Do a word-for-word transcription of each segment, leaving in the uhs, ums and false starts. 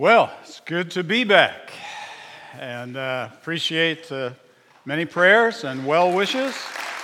Well, it's good to be back, and uh, appreciate uh, many prayers and well wishes.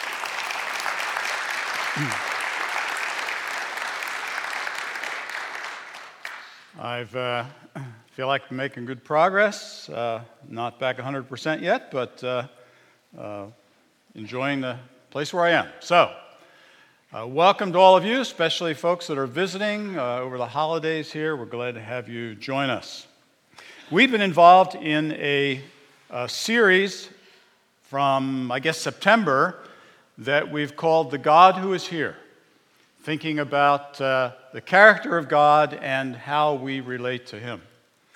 I've uh, feel like I'm making good progress. Uh, not back one hundred percent yet, but uh, uh, enjoying the place where I am. So, uh, welcome to all of you, especially folks that are visiting uh, over the holidays here. We're glad to have you join us. We've been involved in a, a series from, I guess, September that we've called The God Who Is Here, thinking about uh, the character of God and how we relate to Him.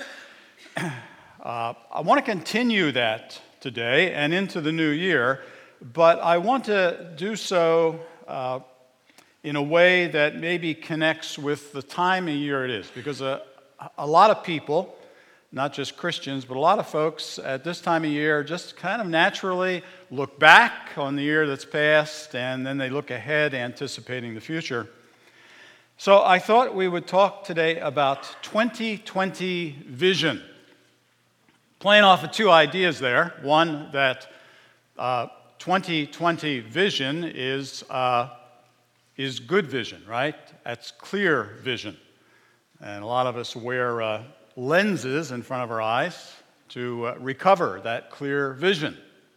Uh, I want to continue that today and into the new year, but I want to do so uh, in a way that maybe connects with the time of year it is, because a, a lot of people, not just Christians, but a lot of folks at this time of year just kind of naturally look back on the year that's passed, and then they look ahead anticipating the future. So I thought we would talk today about twenty twenty vision. Playing off of two ideas there. One, that uh, twenty twenty vision is, uh, is good vision, right? That's clear vision. And a lot of us wear uh, lenses in front of our eyes to uh, recover that clear vision.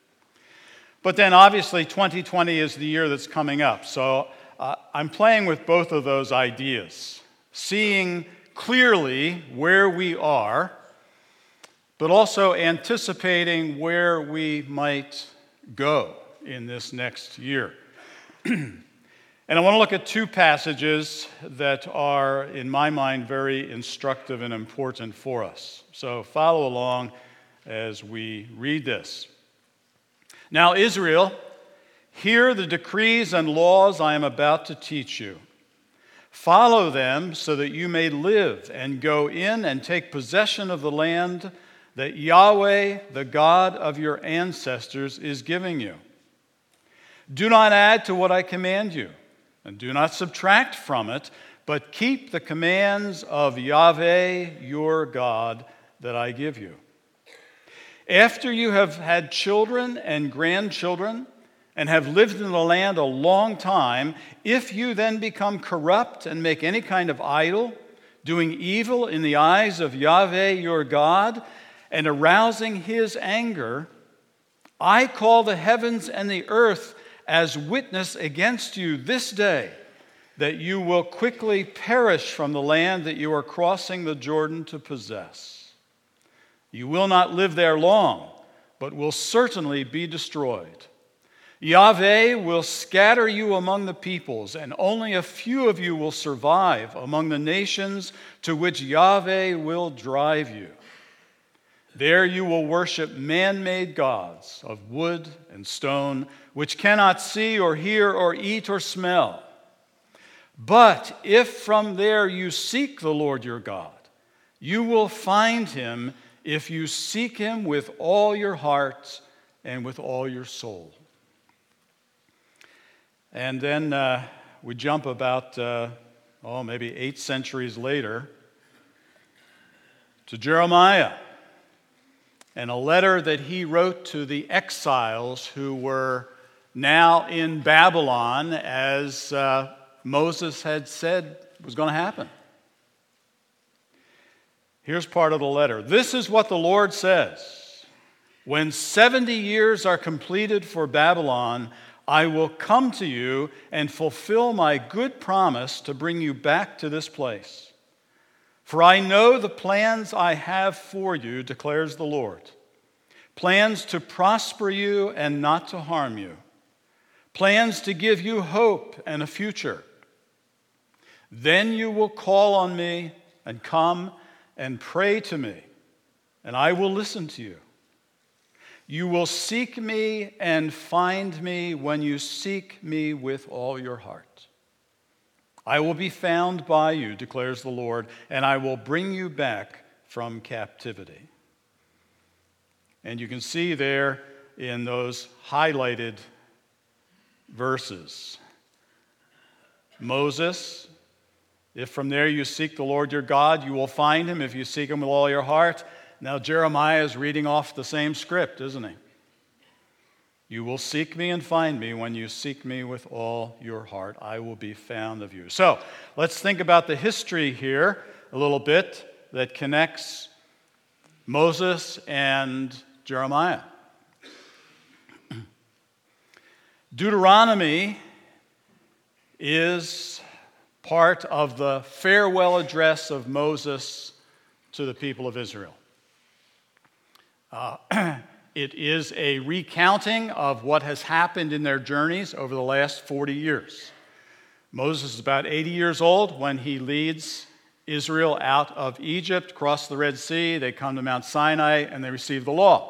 But then obviously twenty twenty is the year that's coming up. So uh, I'm playing with both of those ideas, seeing clearly where we are, but also anticipating where we might go in this next year. And I want to look at two passages that are, in my mind, very instructive and important for us. So follow along as we read this. Now, Israel, hear the decrees and laws I am about to teach you. Follow them so that you may live and go in and take possession of the land that Yahweh, the God of your ancestors, is giving you. Do not add to what I command you, and do not subtract from it, but keep the commands of Yahweh, your God, that I give you. After you have had children and grandchildren, and have lived in the land a long time, if you then become corrupt and make any kind of idol, doing evil in the eyes of Yahweh, your God, and arousing his anger, I call the heavens and the earth as witness against you this day, that you will quickly perish from the land that you are crossing the Jordan to possess. You will not live there long, but will certainly be destroyed. Yahweh will scatter you among the peoples, and only a few of you will survive among the nations to which Yahweh will drive you. There you will worship man-made gods of wood and stone, which cannot see or hear or eat or smell. But if from there you seek the Lord your God, you will find him if you seek him with all your heart and with all your soul. And then uh, we jump about, uh, oh, maybe eight centuries later to Jeremiah, and a letter that he wrote to the exiles who were now in Babylon, as uh, Moses had said was going to happen. Here's part of the letter. This is what the Lord says. When seventy years are completed for Babylon, I will come to you and fulfill my good promise to bring you back to this place. For I know the plans I have for you, declares the Lord. Plans to prosper you and not to harm you. Plans to give you hope and a future. Then you will call on me and come and pray to me, and I will listen to you. You will seek me and find me when you seek me with all your heart. I will be found by you, declares the Lord, and I will bring you back from captivity. And you can see there in those highlighted verses, Moses If from there you seek the Lord your God, you will find him if you seek him with all your heart. Now Jeremiah is reading off the same script, isn't he? You will seek me and find me when you seek me with all your heart. I will be found of you. So let's think about the history here a little bit that connects Moses and Jeremiah. Deuteronomy is part of the farewell address of Moses to the people of Israel. Uh, it is a recounting of what has happened in their journeys over the last forty years. Moses is about eighty years old when he leads Israel out of Egypt, cross the Red Sea, they come to Mount Sinai, and they receive the law.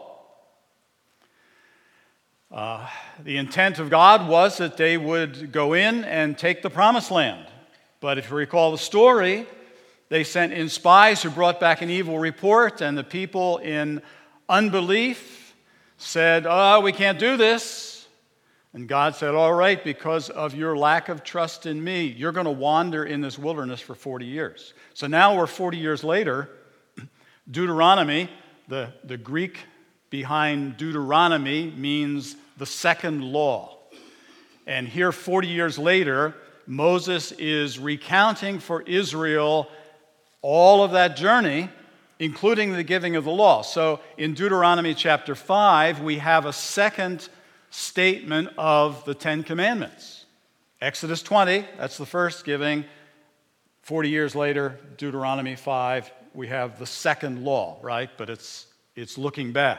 Uh, the intent of God was that they would go in and take the promised land. But if you recall the story, they sent in spies who brought back an evil report, and the people in unbelief said, oh, we can't do this. And God said, all right, because of your lack of trust in me, you're going to wander in this wilderness for forty years. So now we're forty years later. Deuteronomy, the, the Greek behind Deuteronomy means the second law. And here, forty years later, Moses is recounting for Israel all of that journey, including the giving of the law. So in Deuteronomy chapter five, we have a second statement of the Ten Commandments. Exodus twenty, that's the first giving. forty years later, Deuteronomy five, we have the second law, right? But it's, it's looking back.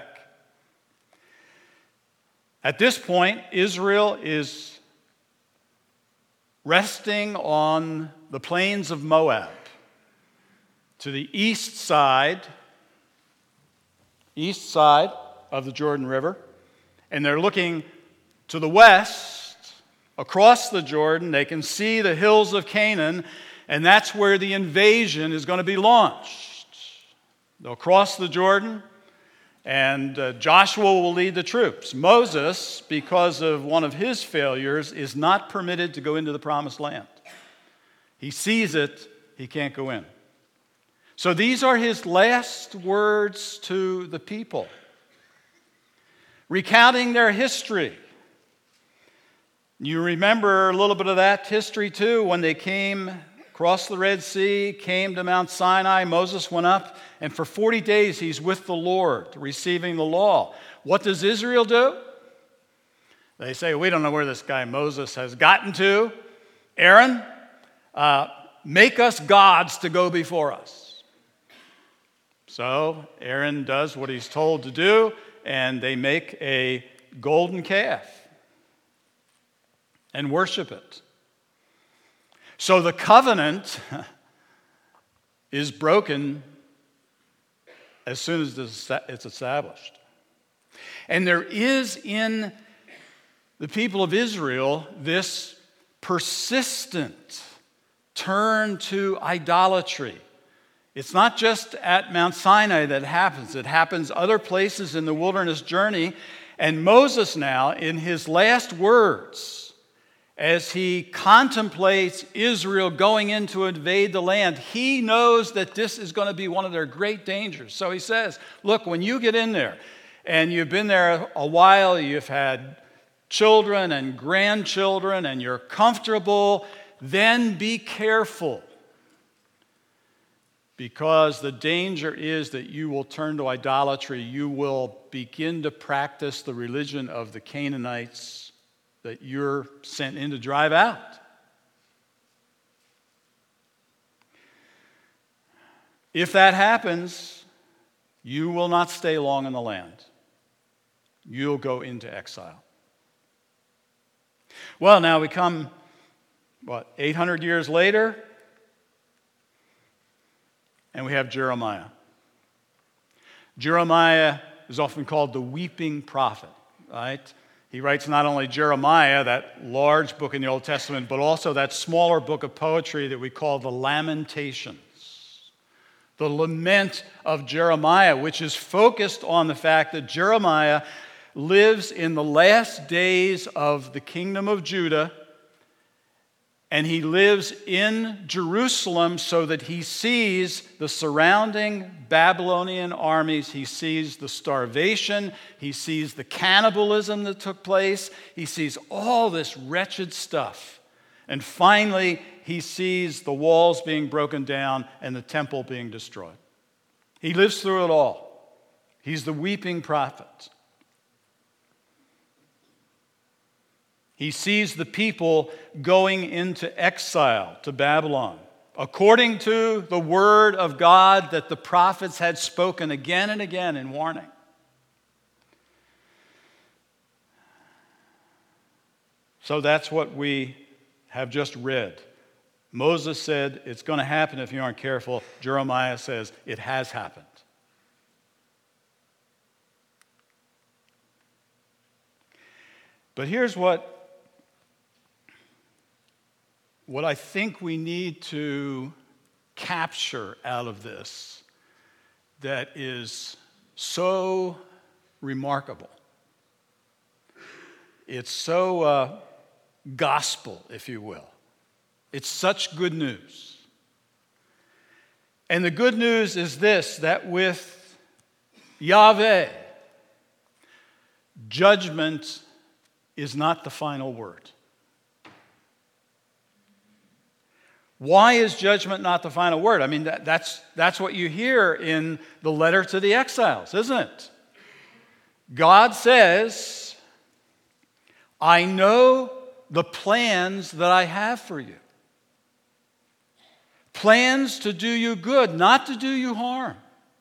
At this point, Israel is resting on the plains of Moab to the east side, east side of the Jordan River, and they're looking to the west, across the Jordan. They can see the hills of Canaan, and that's where the invasion is going to be launched. They'll cross the Jordan, and uh, Joshua will lead the troops. Moses, because of one of his failures, is not permitted to go into the promised land. He sees it, he can't go in. So these are his last words to the people, recounting their history. You remember a little bit of that history too, when they came across the Red Sea, came to Mount Sinai. Moses went up, and for forty days he's with the Lord, receiving the law. What does Israel do? They say, we don't know where this guy Moses has gotten to. Aaron, uh, make us gods to go before us. So Aaron does what he's told to do, and they make a golden calf and worship it. So the covenant is broken as soon as it's established. And there is in the people of Israel this persistent turn to idolatry. It's not just at Mount Sinai that happens. It happens other places in the wilderness journey. And Moses now, in his last words, as he contemplates Israel going in to invade the land, he knows that this is going to be one of their great dangers. So he says, look, when you get in there, and you've been there a while, you've had children and grandchildren, and you're comfortable, then be careful. Because the danger is that you will turn to idolatry. You will begin to practice the religion of the Canaanites that you're sent in to drive out. If that happens, you will not stay long in the land. You'll go into exile. Well, now we come, what, eight hundred years later, and we have Jeremiah. Jeremiah is often called the weeping prophet, right? He writes not only Jeremiah, that large book in the Old Testament, but also that smaller book of poetry that we call the Lamentations. The lament of Jeremiah, which is focused on the fact that Jeremiah lives in the last days of the kingdom of Judah, And he lives in Jerusalem so that he sees the surrounding Babylonian armies. He sees the starvation. He sees the cannibalism that took place. He sees all this wretched stuff. And finally, he sees the walls being broken down and the temple being destroyed. He lives through it all. He's the weeping prophet. He sees the people going into exile to Babylon, according to the word of God that the prophets had spoken again and again in warning. So that's what we have just read. Moses said, it's going to happen if you aren't careful. Jeremiah says, it has happened. But here's what What I think we need to capture out of this that is so remarkable. It's so uh, gospel, if you will. It's such good news. And the good news is this, that with Yahweh, judgment is not the final word. Why is judgment not the final word? I mean, that, that's, that's what you hear in the letter to the exiles, isn't it? God says, I know the plans that I have for you. Plans to do you good, not to do you harm.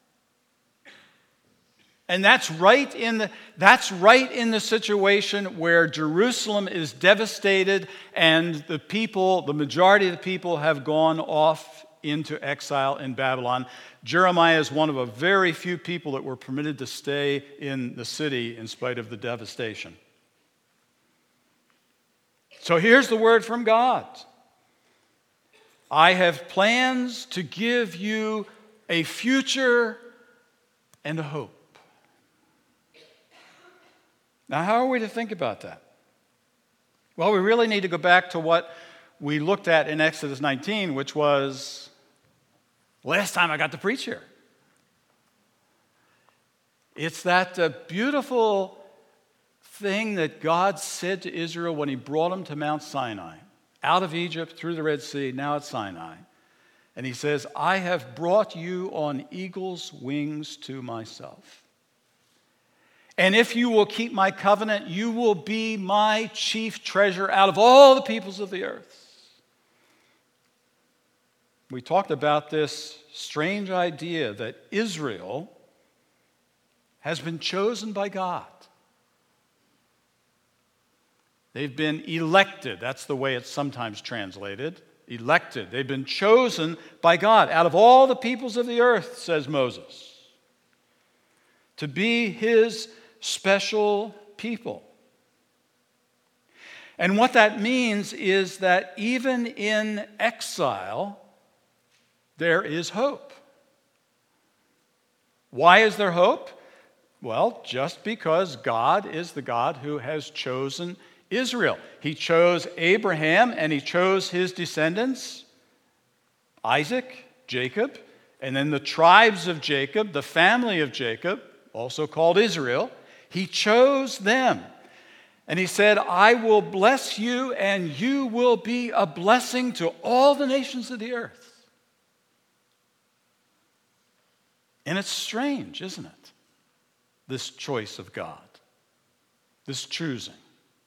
And that's right in the that's right in the situation where Jerusalem is devastated and the people, the majority of the people have gone off into exile in Babylon. Jeremiah is one of a very few people that were permitted to stay in the city in spite of the devastation. So here's the word from God. I have plans to give you a future and a hope. Now, how are we to think about that? Well, we really need to go back to what we looked at in Exodus nineteen, which was last time I got to preach here. It's that uh, beautiful thing that God said to Israel when he brought them to Mount Sinai, out of Egypt, through the Red Sea, now at Sinai. And he says, I have brought you on eagle's wings to myself. And if you will keep my covenant, you will be my chief treasure out of all the peoples of the earth. We talked about this strange idea that Israel has been chosen by God. They've been elected. That's the way it's sometimes translated. Elected. They've been chosen by God out of all the peoples of the earth, says Moses, to be his special people. And what that means is that even in exile, there is hope. Why is there hope? Well, just because God is the God who has chosen Israel. He chose Abraham and he chose his descendants, Isaac, Jacob, and then the tribes of Jacob, the family of Jacob, also called Israel. He chose them. And he said, I will bless you and you will be a blessing to all the nations of the earth. And it's strange, isn't it? This choice of God, this choosing.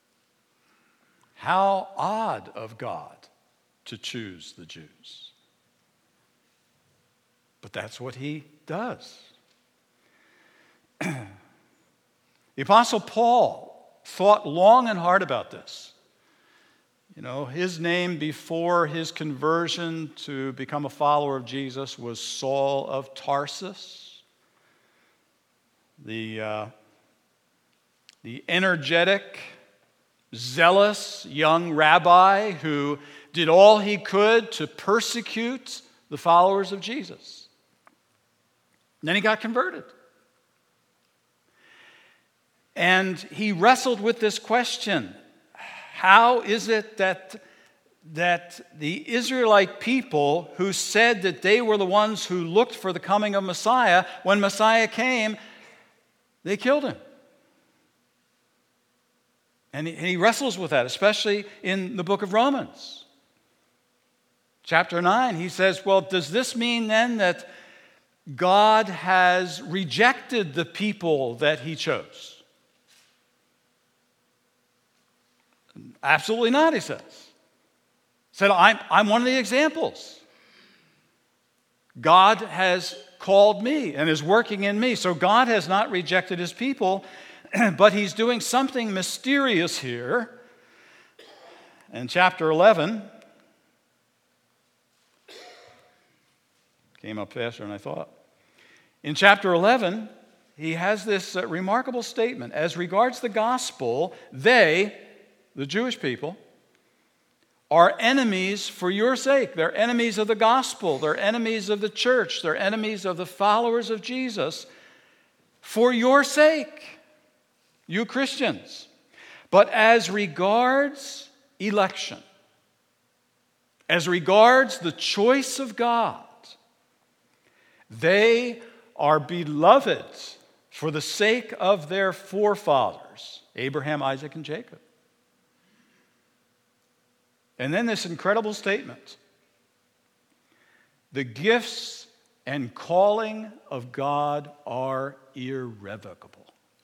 How odd of God to choose the Jews. But that's what he does. The Apostle Paul thought long and hard about this. You know, his name before his conversion to become a follower of Jesus was Saul of Tarsus. The, uh, the energetic, zealous young rabbi who did all he could to persecute the followers of Jesus. And then he got converted. And he wrestled with this question. How is it that that the Israelite people who said that they were the ones who looked for the coming of Messiah, when Messiah came, they killed him. And he, and he wrestles with that, especially in the book of Romans. Chapter nine, he says, well, does this mean then that God has rejected the people that he chose? Absolutely not, he says. He said, I'm, I'm one of the examples. God has called me and is working in me. So God has not rejected his people, but he's doing something mysterious here. In chapter eleven, came up faster than I thought. In chapter eleven, he has this uh, remarkable statement. As regards the gospel, they, the Jewish people, are enemies for your sake. They're enemies of the gospel. They're enemies of the church. They're enemies of the followers of Jesus for your sake, you Christians. But as regards election, as regards the choice of God, they are beloved for the sake of their forefathers, Abraham, Isaac, and Jacob. And then this incredible statement: the gifts and calling of God are irrevocable.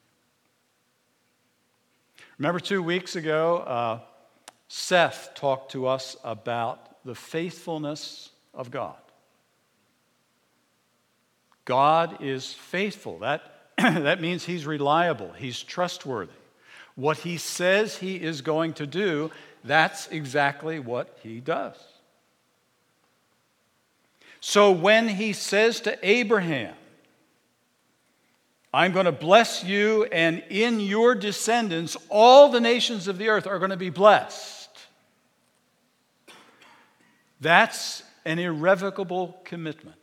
Remember two weeks ago, uh, Seth talked to us about the faithfulness of God. God is faithful. That, that means he's reliable. He's trustworthy. What he says he is going to do, that's exactly what he does. So when he says to Abraham, I'm going to bless you, and in your descendants, all the nations of the earth are going to be blessed, that's an irrevocable commitment.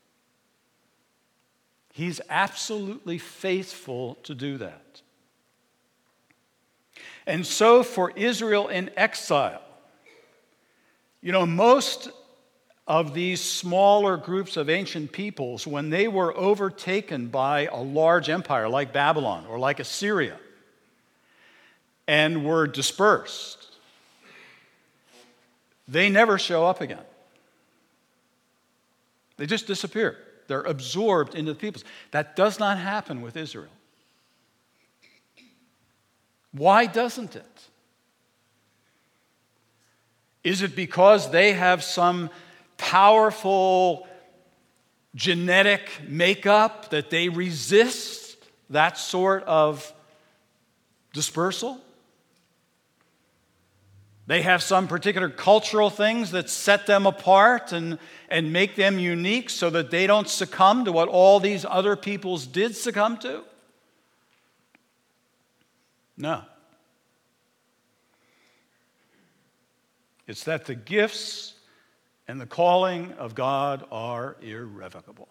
He's absolutely faithful to do that. And so for Israel in exile, you know, most of these smaller groups of ancient peoples, when they were overtaken by a large empire like Babylon or like Assyria and were dispersed, they never show up again. They just disappear. They're absorbed into the peoples. That does not happen with Israel. Why doesn't it? Is it because they have some powerful genetic makeup that they resist that sort of dispersal? They have some particular cultural things that set them apart and, and make them unique so that they don't succumb to what all these other peoples did succumb to? No. It's that the gifts and the calling of God are irrevocable.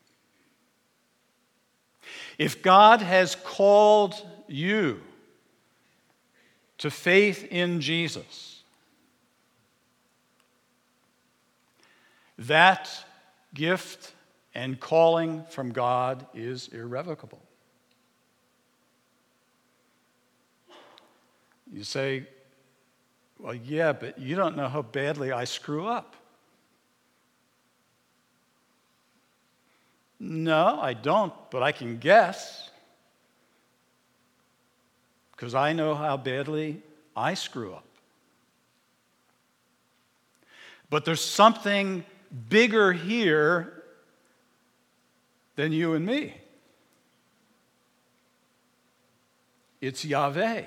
If God has called you to faith in Jesus, that gift and calling from God is irrevocable. You say, well, yeah, but you don't know how badly I screw up. No, I don't, but I can guess, because I know how badly I screw up. But there's something bigger here than you and me. It's Yahweh.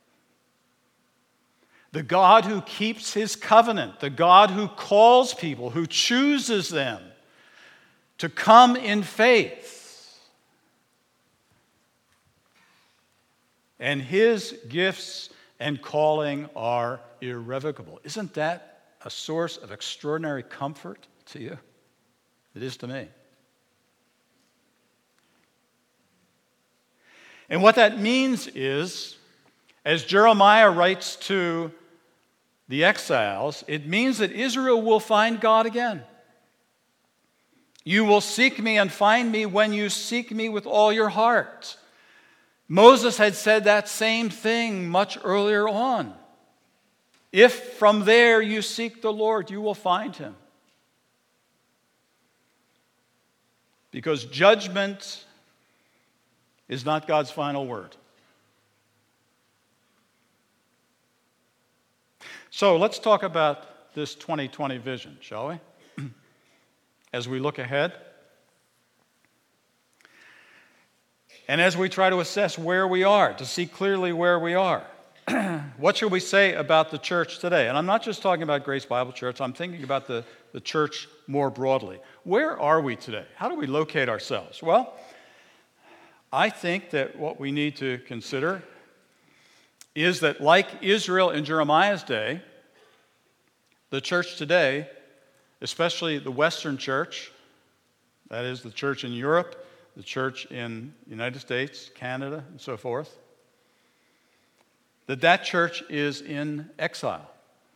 The God who keeps his covenant, the God who calls people, who chooses them to come in faith. And his gifts and calling are irrevocable. Isn't that a source of extraordinary comfort to you? It is to me. And what that means is, as Jeremiah writes to the exiles, it means that Israel will find God again. You will seek me and find me when you seek me with all your heart. Moses had said that same thing much earlier on. If from there you seek the Lord, you will find him. Because judgment is not God's final word. So let's talk about this twenty twenty vision, shall we? As we look ahead. And as we try to assess where we are, to see clearly where we are. What should we say about the church today? And I'm not just talking about Grace Bible Church, I'm thinking about the, the church more broadly. Where are we today? How do we locate ourselves? Well, I think that what we need to consider is that, like Israel in Jeremiah's day, the church today, especially the Western church, that is the church in Europe, the church in the United States, Canada, and so forth, that that church is in exile.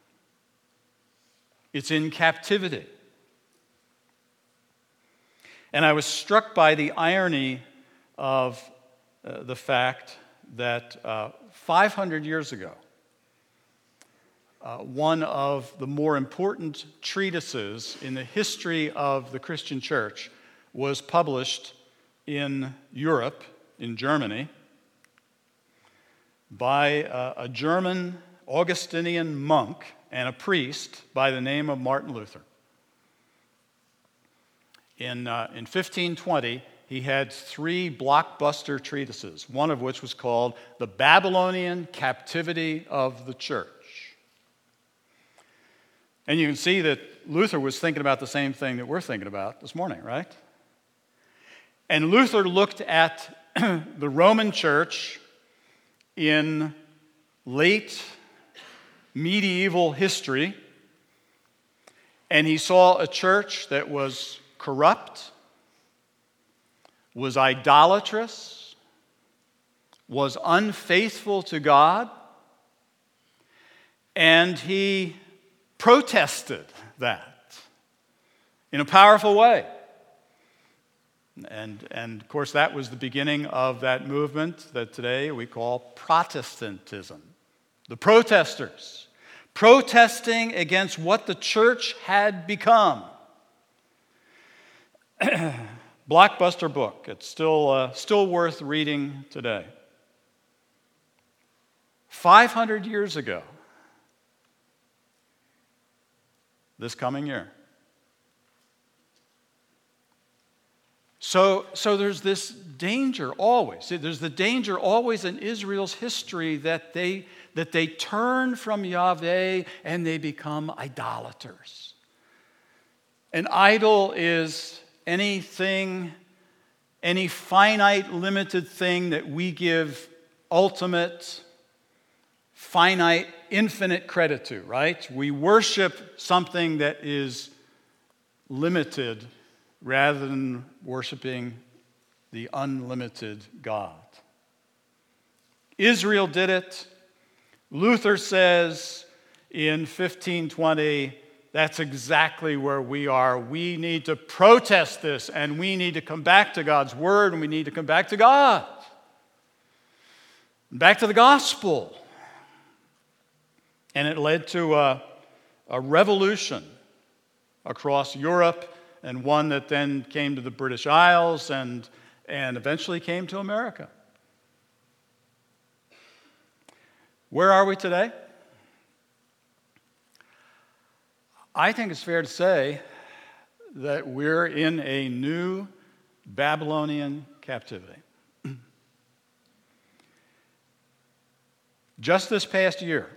It's in captivity. And I was struck by the irony of uh, the fact that uh, five hundred years ago, uh, one of the more important treatises in the history of the Christian church was published in Europe, in Germany, by uh, a German Augustinian monk and a priest by the name of Martin Luther. In, uh, in fifteen twenty, he had three blockbuster treatises, one of which was called The Babylonian Captivity of the Church. And you can see that Luther was thinking about the same thing that we're thinking about this morning, right? And Luther looked at the Roman church in late medieval history, and he saw a church that was corrupt, was idolatrous, was unfaithful to God, and he protested that in a powerful way. And, and of course, that was the beginning of that movement that today we call Protestantism. The protesters, protesting against what the church had become. Blockbuster book. It's still, uh, still worth reading today. five hundred years ago, this coming year. So, so there's this danger always. There's the danger always in Israel's history that they, that they turn from Yahweh and they become idolaters. An idol is anything, any finite, limited thing that we give ultimate, finite, infinite credit to, right? We worship something that is limited rather than worshiping the unlimited God. Israel did it. Luther says in fifteen twenty, that's exactly where we are. We need to protest this, and we need to come back to God's word, and we need to come back to God. Back to the gospel. And it led to a, a revolution across Europe, and one that then came to the British Isles and, and eventually came to America. Where are we today? I think it's fair to say that we're in a new Babylonian captivity. Just this past year,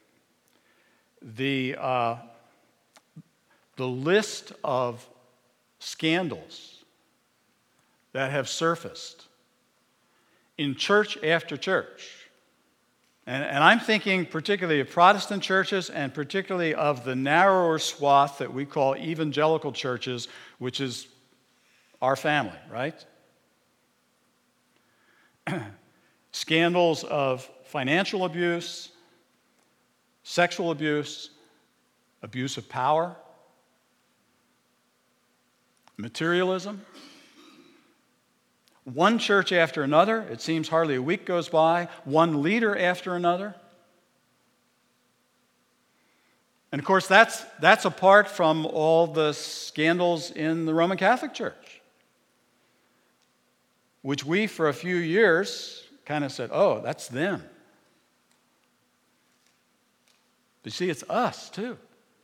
the, uh, the list of scandals that have surfaced in church after church, and, and I'm thinking particularly of Protestant churches and particularly of the narrower swath that we call evangelical churches, which is our family, right? Scandals of financial abuse, sexual abuse, abuse of power, materialism. One church after another, it seems hardly a week goes by, one leader after another. And of course, that's, that's apart from all the scandals in the Roman Catholic Church, which we, for a few years, kind of said, oh, that's them. But you see, it's us, too.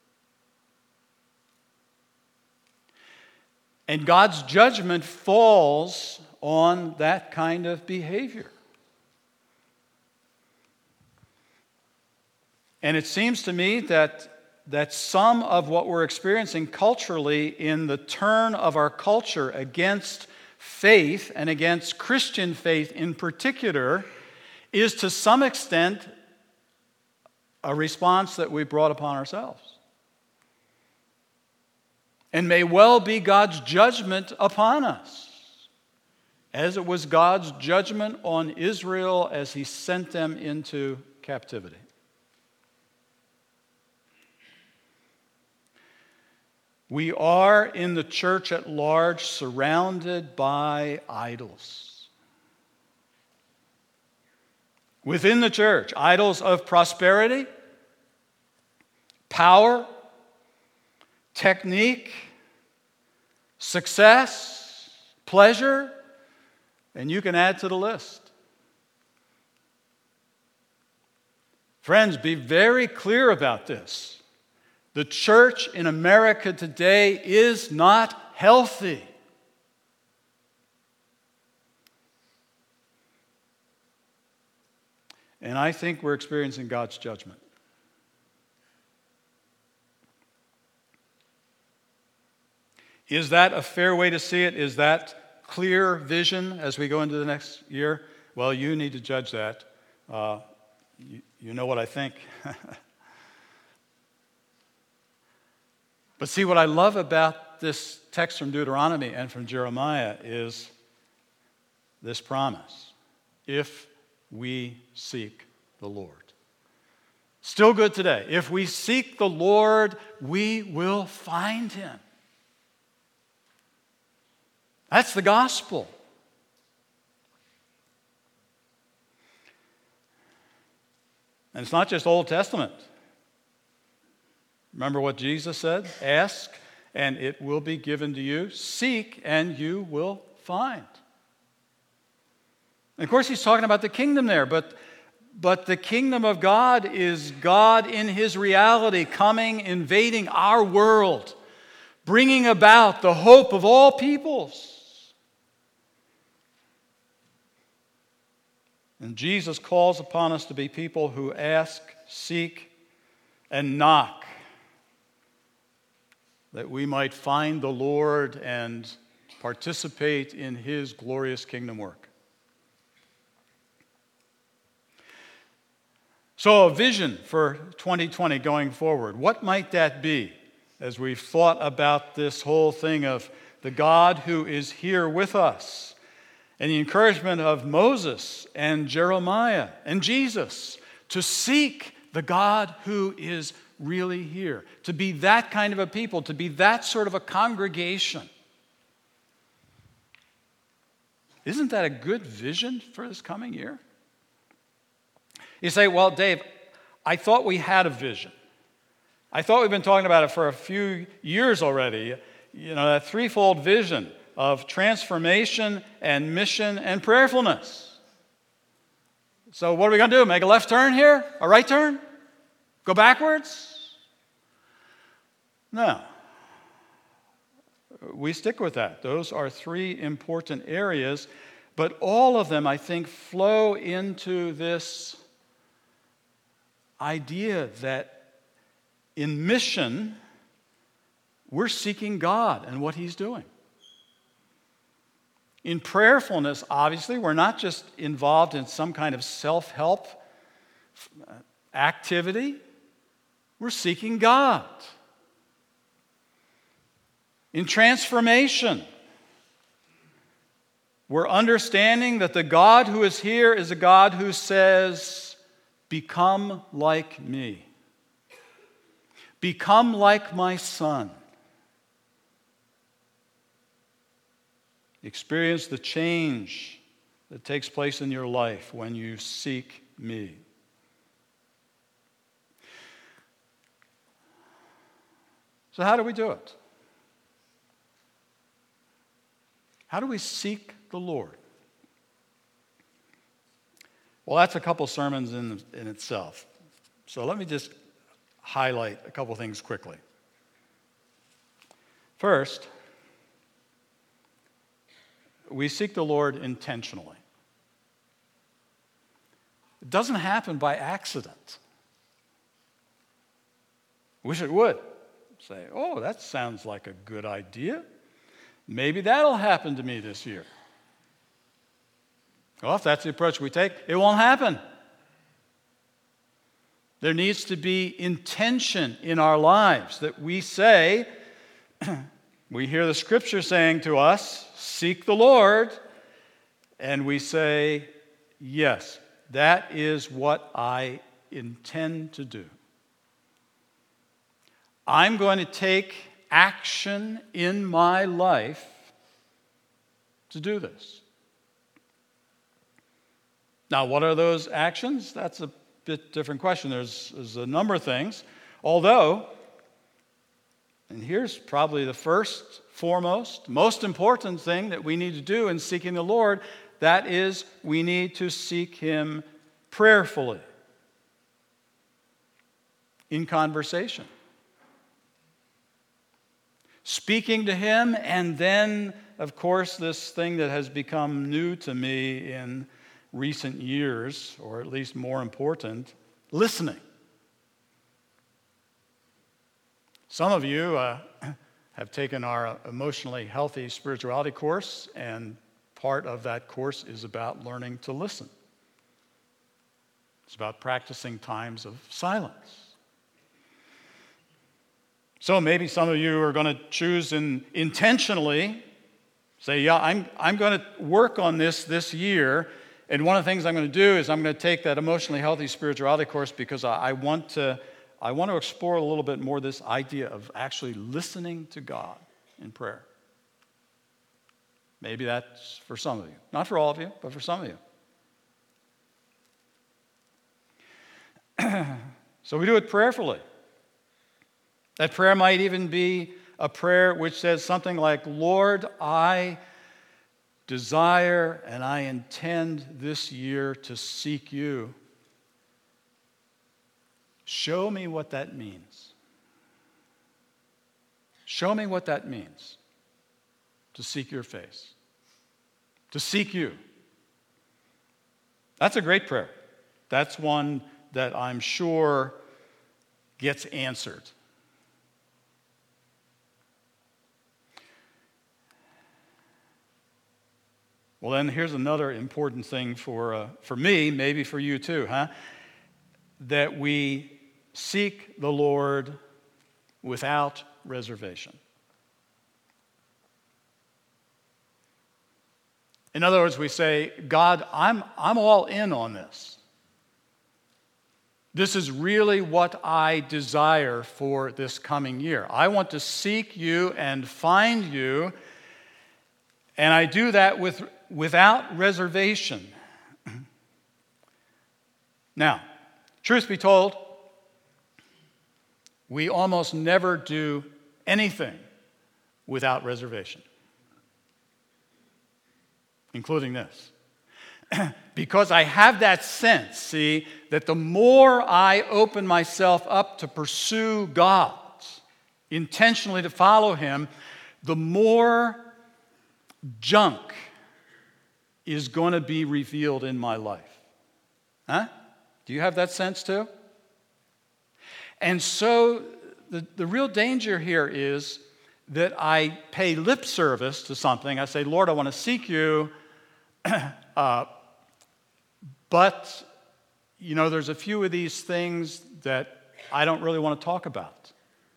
And God's judgment falls on that kind of behavior. And it seems to me that, that some of what we're experiencing culturally in the turn of our culture against faith and against Christian faith in particular is to some extent a response that we brought upon ourselves. And may well be God's judgment upon us, as it was God's judgment on Israel as he sent them into captivity. We are in the church at large surrounded by idols. Within the church, idols of prosperity, power, technique, success, pleasure, and you can add to the list. Friends, be very clear about this. The church in America today is not healthy. And I think we're experiencing God's judgment. Is that a fair way to see it? Is that clear vision as we go into the next year? Well, you need to judge that. Uh, you, you know what I think. But see, what I love about this text from Deuteronomy and from Jeremiah is this promise. If we seek the Lord. Still good today. If we seek the Lord, we will find him. That's the gospel. And it's not just Old Testament. Remember what Jesus said? Ask, and it will be given to you. Seek, and you will find. And of course, he's talking about the kingdom there, but, but the kingdom of God is God in his reality coming, invading our world, bringing about the hope of all peoples. And Jesus calls upon us to be people who ask, seek, and knock, that we might find the Lord and participate in his glorious kingdom work. So a vision for twenty twenty going forward, what might that be as we've thought about this whole thing of the God who is here with us and the encouragement of Moses and Jeremiah and Jesus to seek the God who is really here, to be that kind of a people, to be that sort of a congregation. Isn't that a good vision for this coming year? You say, well, Dave, I thought we had a vision. I thought we've been talking about it for a few years already. You know, that threefold vision of transformation and mission and prayerfulness. So what are we going to do? Make a left turn here? A right turn? Go backwards? No. We stick with that. Those are three important areas, but all of them, I think, flow into this idea that in mission, we're seeking God and what he's doing. In prayerfulness, obviously, we're not just involved in some kind of self-help activity. We're seeking God. In transformation, we're understanding that the God who is here is a God who says, become like me. Become like my Son. Experience the change that takes place in your life when you seek me. So how do we do it? How do we seek the Lord? Well, that's a couple sermons in, in itself. So let me just highlight a couple things quickly. First, we seek the Lord intentionally. It doesn't happen by accident. Wish it would. Say, oh, that sounds like a good idea. Maybe that'll happen to me this year. Well, if that's the approach we take, it won't happen. There needs to be intention in our lives that we say, we hear the Scripture saying to us, seek the Lord, and we say, yes, that is what I intend to do. I'm going to take action in my life to do this. Now, what are those actions? That's a bit different question. There's, there's a number of things. Although, and here's probably the first, foremost, most important thing that we need to do in seeking the Lord, that is, we need to seek Him prayerfully, in conversation. Speaking to Him, and then, of course, this thing that has become new to me in recent years, or at least more important, listening. Some of you uh, have taken our Emotionally Healthy Spirituality course, and part of that course is about learning to listen. It's about practicing times of silence. So maybe some of you are going to choose and intentionally say, yeah, I'm, I'm going to work on this this year. And one of the things I'm going to do is I'm going to take that Emotionally Healthy Spirituality course because I, I want to I want to explore a little bit more this idea of actually listening to God in prayer. Maybe that's for some of you. Not for all of you, but for some of you. So we do it prayerfully. That prayer might even be a prayer which says something like, Lord, I desire and I intend this year to seek you. Show me what that means. Show me what that means to seek your face, to seek you. That's a great prayer. That's one that I'm sure gets answered. Well, then here's another important thing for uh, for me, maybe for you too, huh? That we seek the Lord without reservation. In other words, we say, God, I'm I'm all in on this. This is really what I desire for this coming year. I want to seek you and find you, and I do that with without reservation. Now, truth be told, we almost never do anything without reservation, including this. Because I have that sense, see, that the more I open myself up to pursue God, intentionally to follow Him, the more junk is going to be revealed in my life. Huh? Do you have that sense too? And so the, the real danger here is that I pay lip service to something. I say, Lord, I want to seek you, uh, but, you know, there's a few of these things that I don't really want to talk about.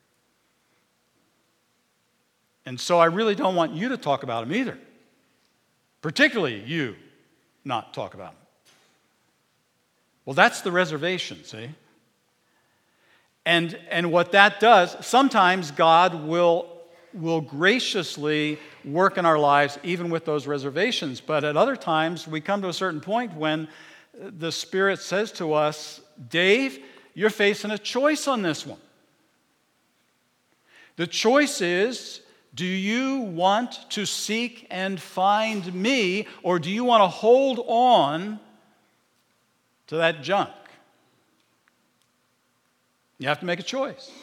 And so I really don't want you to talk about them either. Particularly you not talk about them. Well, that's the reservation, see? And, and what that does, sometimes God will, will graciously work in our lives even with those reservations. But at other times, we come to a certain point when the Spirit says to us, Dave, you're facing a choice on this one. The choice is, do you want to seek and find me, or do you want to hold on to that junk? You have to make a choice.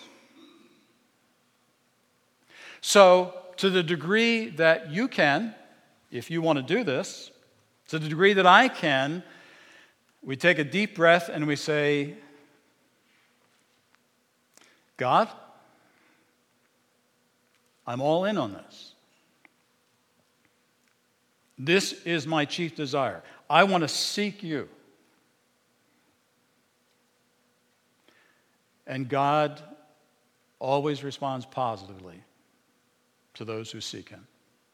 So, to the degree that you can, if you want to do this, to the degree that I can, we take a deep breath and we say, God, I'm all in on this. This is my chief desire. I want to seek you. And God always responds positively to those who seek him.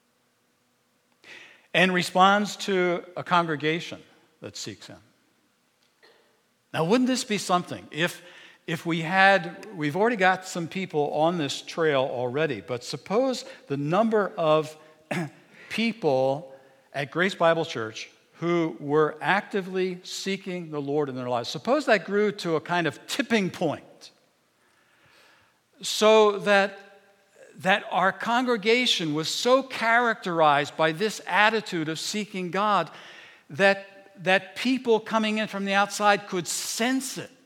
And responds to a congregation that seeks him. Now, wouldn't this be something? If, if we had, we've already got some people on this trail already, but suppose the number of people at Grace Bible Church who were actively seeking the Lord in their lives, suppose that grew to a kind of tipping point. So that, that our congregation was so characterized by this attitude of seeking God that, that people coming in from the outside could sense it.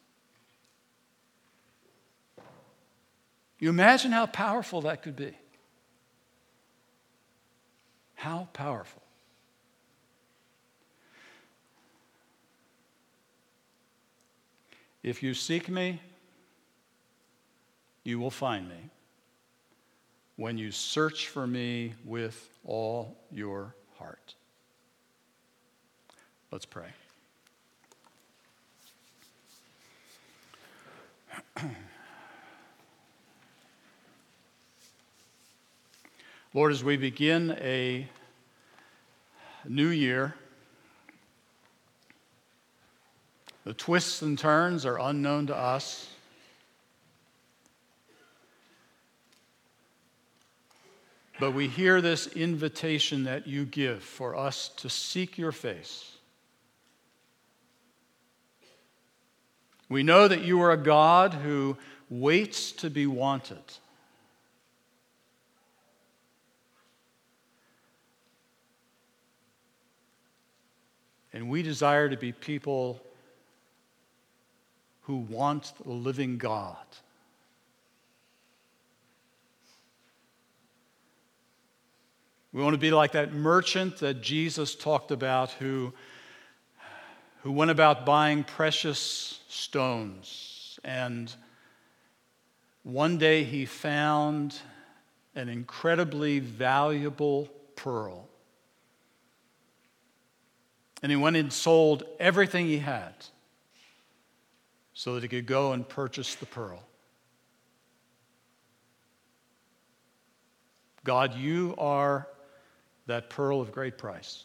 You imagine how powerful that could be? How powerful. If you seek me, you will find me when you search for me with all your heart. Let's pray. Lord, as we begin a new year, the twists and turns are unknown to us. But we hear this invitation that you give for us to seek your face. We know that you are a God who waits to be wanted. And we desire to be people who want the living God. We want to be like that merchant that Jesus talked about who, who went about buying precious stones. And one day he found an incredibly valuable pearl. And he went and sold everything he had so that he could go and purchase the pearl. God, you are that pearl of great price.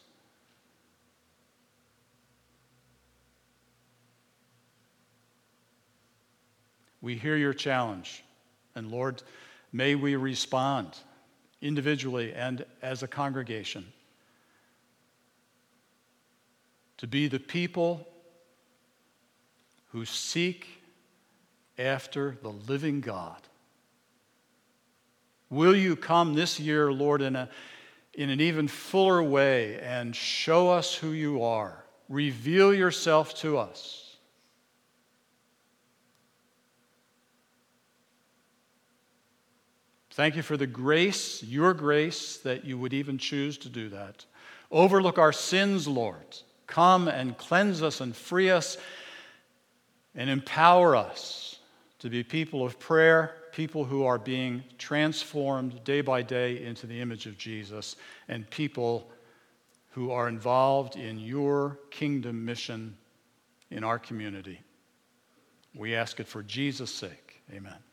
We hear your challenge, and Lord, may we respond individually and as a congregation to be the people who seek after the living God. Will you come this year, Lord, in a in an even fuller way and show us who you are. Reveal yourself to us. Thank you for the grace, your grace, that you would even choose to do that. Overlook our sins, Lord. Come and cleanse us and free us and empower us to be people of prayer, people who are being transformed day by day into the image of Jesus, and people who are involved in your kingdom mission in our community. We ask it for Jesus' sake. Amen.